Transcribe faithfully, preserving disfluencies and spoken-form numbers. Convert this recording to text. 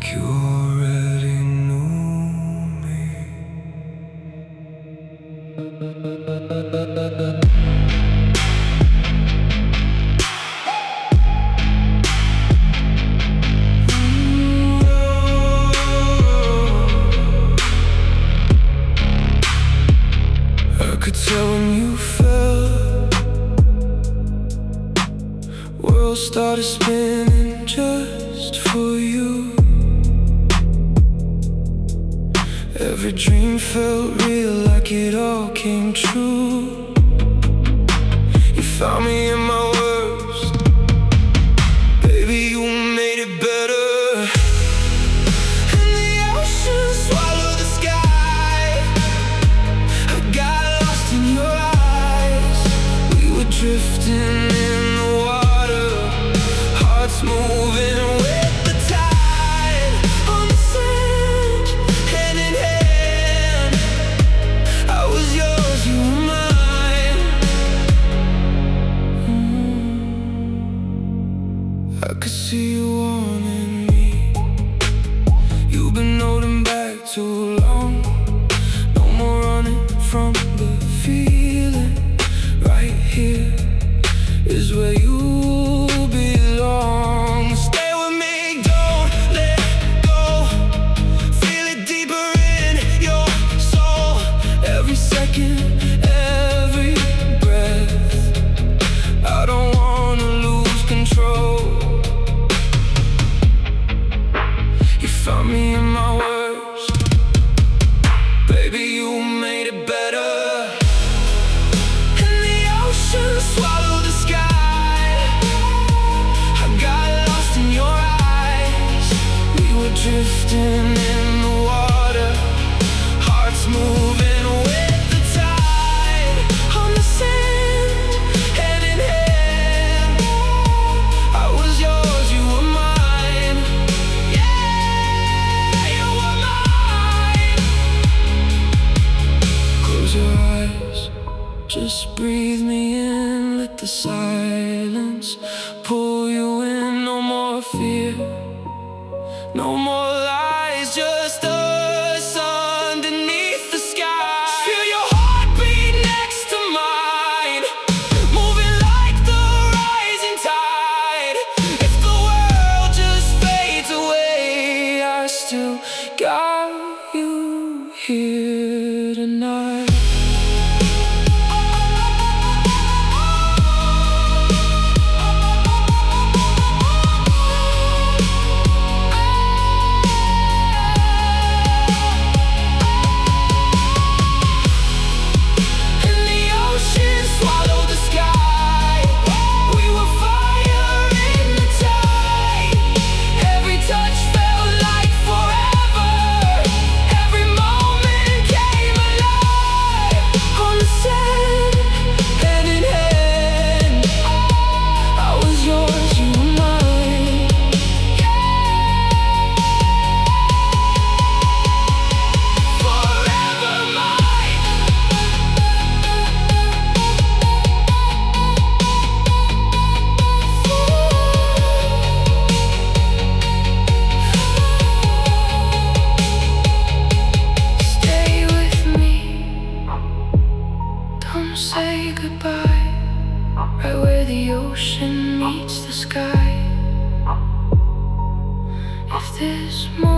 you already knew me. I could tell when you fell, world started spinning just for you. Every dream felt real, like it all came true. You found me in my worst, baby, you made it better. And the ocean swallowed the sky. I got lost in your eyes. We were drifting in the water, hearts moving with the tide. On the sand, hand in hand, I was yours, you were mine. mm. I could see you wanting me. You've been holding back too long. No more running from the feeling. Right here is where you belong. Stay with me, don't let go. Feel it deeper in your soul. Every second, every breath. I don't wanna lose control. You found me in my worst, baby, you made it better. And the ocean swallowed the sky. I got lost in your eyes. We were drifting in the water, hearts moving with the tide. On the sand, hand in hand, I was yours, you were mine. Yeah, you were mine. Close your eyes, just breathe me in. Let the silence pull you in. No more fear, no more lies, just us underneath the sky. Feel your heartbeat next to mine, moving like the rising tide. If the world just fades away, I still got you here tonight. And the ocean swallowed the sky. We were fire in the tide. Every touch felt like forever. Every moment came alive. On the sand, hand in hand, I was yours, you were mine. Forever mine. Stay with me, don't say goodbye. Right where the ocean meets the sky. If this moment